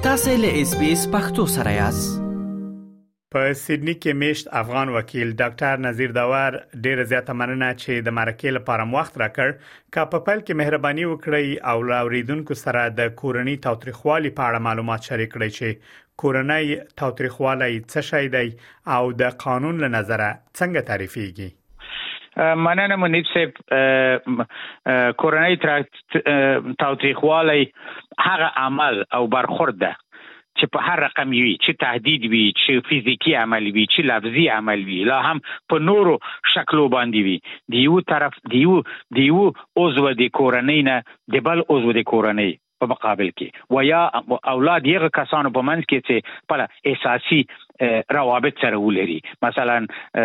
تاسو له SBS پښتو سره یاست. په سیدنی کې میشت افغان وکیل ډاکټر نذیر داور ډیر زیاته مننه چې د مرکې لپاره وخت راکړ. کا په پل کې مهرباني وکړئ او لاوریدونکو سره د کورنۍ تاوتریخوالي په اړه معلومات شریک کړئ چې کورنۍ تاوتریخوالي څه شی دی او د قانون له نظره څنګه تعریفېږي. مننه منیب صاحب. کورنۍ تاوتریخوالی هغه عمل او برخورد ده چې په هر رقم وي، چې تهدید وي، چې فزیکی عمل وي، چې لفظي عمل وي، لا هم په نورو شکلو باندې وي. دیو طرف دیو عضو د کورنۍ نه د بل عضو د کورنۍ په مقابل کې و یا اولاد یې کسانو په منځ کې چې په اساسي روابط سره ولري، مثلا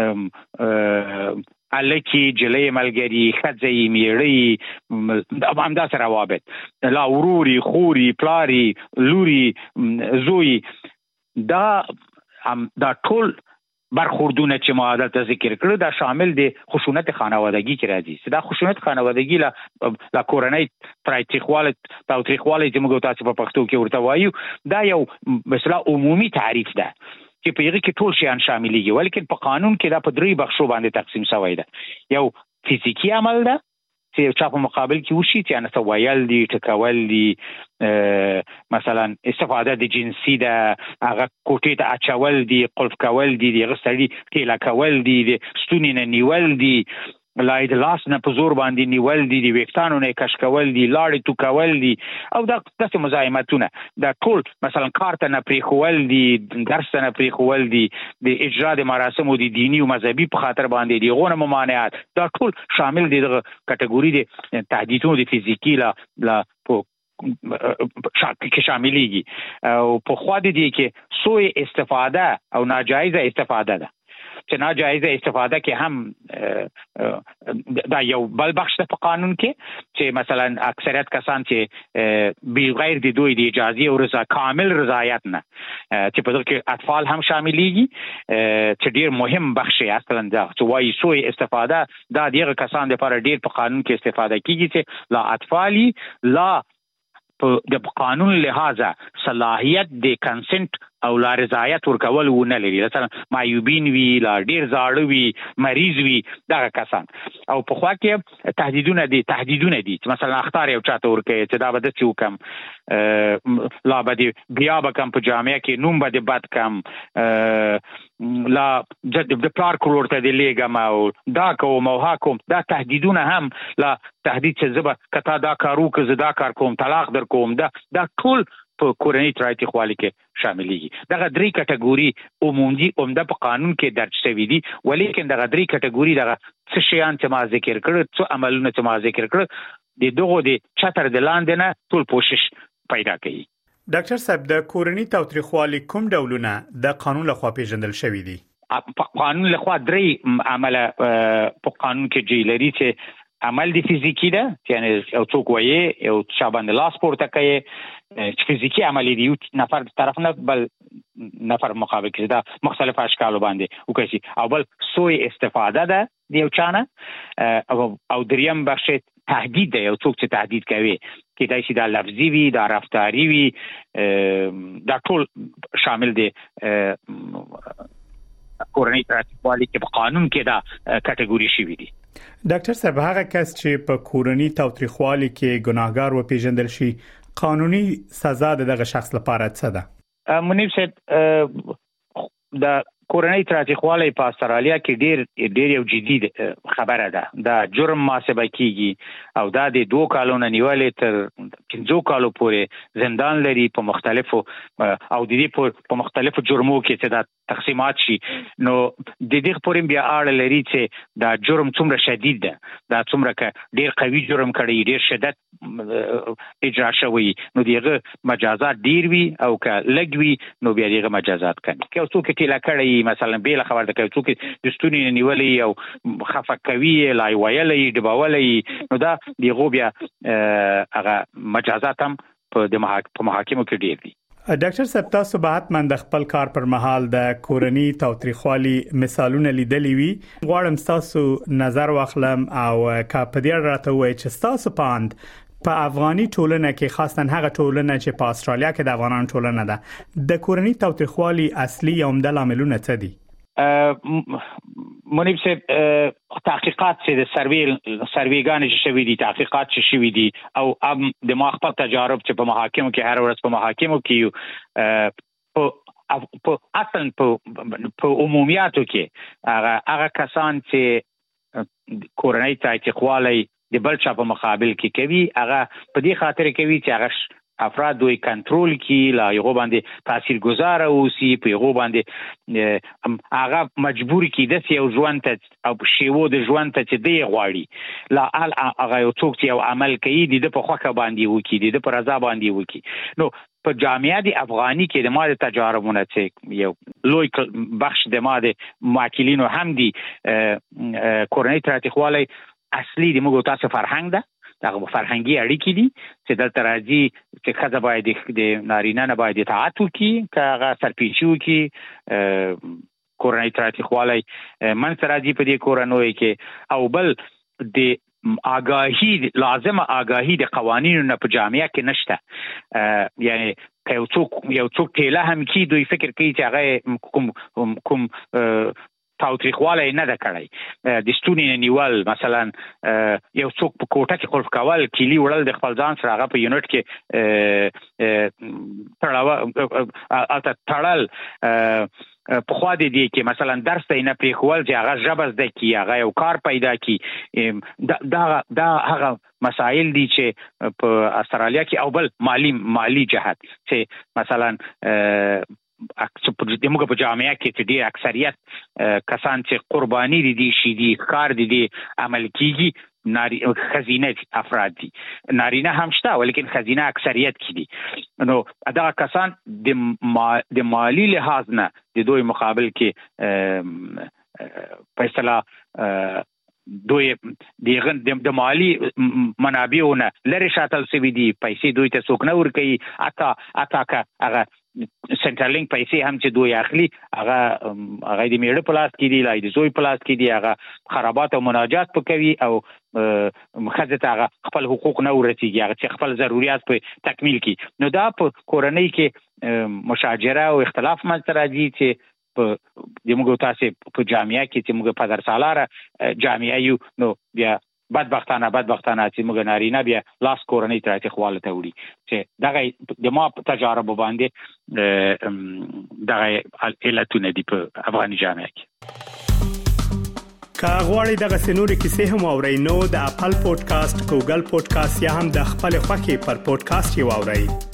الکی جلی ملګری خځې میړی همداسې روابط، لا وروري خوري پلاري لوري زوی، دا ټول برخوردونه چې ما دلته ذکر کړو دا شامل دي خشونت خانوادگی کې راځي. دا خشونت خانوادگی لا کورنۍ تاوتریخوالی چې موږ تاسو په پښتو کې ورته وایو، دا یو مثلا عمومي تعریف ده چې په هغه کې ټول شیان شاملېږي، ولیکن په قانون کې دا په درې بخشو باندې تقسیم شوی ده. یو فزیکی عمل ده چې چا په مقابل کې وشي، چې انا سوایل دي، ټکول دي، مثلا استفاده د جنسي ده، هغه کوټې ته اچول دي، قلف کول دي، هغه سړي ټیلا کول دي، ستونی نه نیول دي، لای د لاس نه په زور باندې نیول دي، د ویښتانو نه کش کول دي، لاړې تو کول دي، او دا داسې مزاحمتونه دا ټول مثلا کار ته نه پریښول دي، درس ته نه پریښول دي، د اجرا د مراسمو د دینی او مذهبي په خاطر باندې دي غونه ممانعات، دا ټول شامل دي د کټګوري د تهدیدونو د فزیکی لا کې شاملېږي. او په خوا دي کې سوء استفاده او ناجایزه استفاده ده، چې ناجایزه استفاده کې هم دا یو بل بخش ده په قانون کې، چې مثلا اکثریت کسان چې بغیر د دوی د اجازه او رضا کامل رضایت نه، چې په دغه کې اطفال هم شاملېږي، چې ډیر مهم بخش یې اصلا دا چې وایي سوء استفاده دا دغه کسان لپاره ډیر په قانون کې استفاده کیږي چې لا اطفالي لا د قانون لحاظه صلاحیت د کنسنت او لا رضایت ورکول ونه لري، مثلا معیوبین وی، لا ډیر زاړه وی، مریض وی، دغه کسان. او په خوا کې تهدیدونه دي چې مثلا اختار یو چاته ورکړي چې دا به د چوکم لا به بیا به کم په جامعه کې نوم به د بد کم، لا د پلار کور ته د لیګم او دا کوم او ها کوم، دا تهدیدونه هم لا تهدید چې زبر کتا دا کارو که زدا کار کوم طلاق در کوم، دا ټول په کورنۍ تاوتریخوالي کې شاملېږي. دغه درې کټګوري عمومي عمده په قانون کې درج شوي دي، ولیکن دغه درې کټګوري دغه څه شیان چې ما ذکر کړل، څه عملونه چې ما ذکر کړل، د دغه د چتر د لاندې نه ټول کوشش پیدا کوي. ډاکټر صاحب د کورنۍ تاوتریخوالي کوم ډولونه د قانون لخوا پیژندل شوي دي؟ په قانون لخوا درې عمله په قانون کې جې لري، چې عمل دی فزیکی ده، یعنی یو څوک وایي یو چا باندې لاس پورته کوي، چې فزیکی عمل دی یو نفر طرف نه بل نفر مقابل کې دا مختلف اشکالو باندې وکړي، او بل سوء استفاده ده د یو چانه، او دریم بخش تهدید ده، یو څوک چې تهدید کوي، کېدای شي دا لفظي وي، دا رفتاري وي، دا ټول شامل دي کورنۍ تاوتریخوالي کې په قانون کې دا کټګوري شوي دي. ډاکټر صاحب هغه کس چې په کورنۍ تاوتریخوالي کې ګناهګار وپیژندل شي، قانوني سزا دغه شخص لپاره څه ده؟ منیب صاحب د کورنۍ تاوتریخوالي په استرالیا کې ډیر یو جدي خبره ده. دا جرم محاسبه کیږي او دا د 2 کالو نه نیولې تر 15 کالو پورې زندان لري په مختلفو او د دې په مختلفو جرمو کې چې دا تقسیمات شي. نو د دې پورې بیا اړه لري چې دا جرم څومره شدید ده، دا څومره ډیر قوي جرم کړي، ډیر شدت اجرا شوی، نو دغه مجازات ډیر وي، او که لږ وي نو بیا دغه مجازات کوي. که څوک ټیلا کړي مثلا بیل خبر ده، که څوک د ستونی نیولې او خفه کوي، لای ویلې ډبولې، نو دا دغه بیا هغه مجازات هم په محاکمو کې ډیر دي. ډاکټر صاحب تاسو به حتماً د خپل کار پر مهال د کورنۍ تاوتریخوالي مثالونه لیدلي وي. غواړم تاسو نظر واخلم او کا په دې راته وایي چې تاسو پاند په افغاني ټولنه کې خاصه هغه ټولنه چې په استرالیا کې د افغانانو ټولنه ده د کورنۍ تاوتریخوالي اصلي او عمده لاملونه څه دي؟ منیب صاحب تحقیقات چې د سرویګان چې شوي دي تحقیقات چې شوي دي او د ما خپل تجارب چې په محاکمو کې هر ورځ په محاکمو کې په اصل په عمومیاتو کې هغه کسان چې کورنۍ تاوتریخوالي د بل چا په مقابل کې کوي هغه په دې خاطر کوي چې هغه افراد دوی کنټرول کی لا یو باندې تاثیرګذار اوسي په یو باندې هغه مجبور کی د یو ژوند ته او شیوه د ژوند ته چې دی غواړي لا هغه یو څوک چې یو عمل کوي د په خوخه باندې وکي د په رضا باندې وکي نو په جامعه د افغاني کې د ماده تجاربونه چې یو لوی بخش د ماده ماکلینو هم دي کورنۍ تاوتریخوالي اصلي د موږ تاسو فرهنګ ده دغه فرهنګي اړیکې دي چې دلته راځي چې خزه باید د نارینه نه باید اطاعت وکړي که هغه سرپیچي وکړي کورنۍ تاوتریخوالي منځ راځي په دې کورنۍ کې او بل د آگاهی لازمه آگاهی د قوانینو نه په جامعه کې نشته یعنی که یو څوک ټیله هم کی دوی فکر کوي چې هغه کوم تاوتریخواله نه ده کړی د ستونی نیول مثلا یو څوک په کوټه کې خلف کول کلی وړل د خپل ځان سره هغه په یونټ کې تړل په خوا دي کې مثلا درس ته نه پریخول چې هغه ژبه زده کی هغه یو کار پیدا کی دا هغه مسائل دي چې په استرالیا کې او بل مالی جهت چې مثلا دموږ په جامعه کې چې ډیر اکثریت کسان چې قرباني دي شي دي کار دي عمل کیږي خزینه افراد دي نارینه هم شته ولیکن خزینه اکثریت کې دي نو دا کسان د مالی لحاظ نه د دوی مقابل کې په اصطلاح دوی د مالی منابعونه لري شاتل سوي دي پیسې دوی ته څوک نه ورکوي اتا که هغه سنټرلینګ پیسې هم چې دوی اخلي هغه د میړه په لاس کې دي لای د زوی په لاس کې دي هغه خرابات او مناجات پکوي او خزه ته هغه خپل حقوق نه ورسیږي هغه چې خپل ضرورت په تکمیل کړي نو دا په کورنۍ کې مشاجره او اختلاف منځ راځي چې په دموږ تاسو په جامعه کې چې موږ په درسالاره جامعه یو نو بیا بدبختانه چې موږ نارینه بیا لاس کورنۍ تاوتریخواله ته وړي چې دغه د ما تجارب باندې دغه علتونه دي په افغاني جامعه کې که غواړئ دغه سنوري کیسې هم اورئ نو د خپل پودکاسټ ګوګل پودکاسټ یا هم د خپل خوښي پر پودکاسټ یو اورئ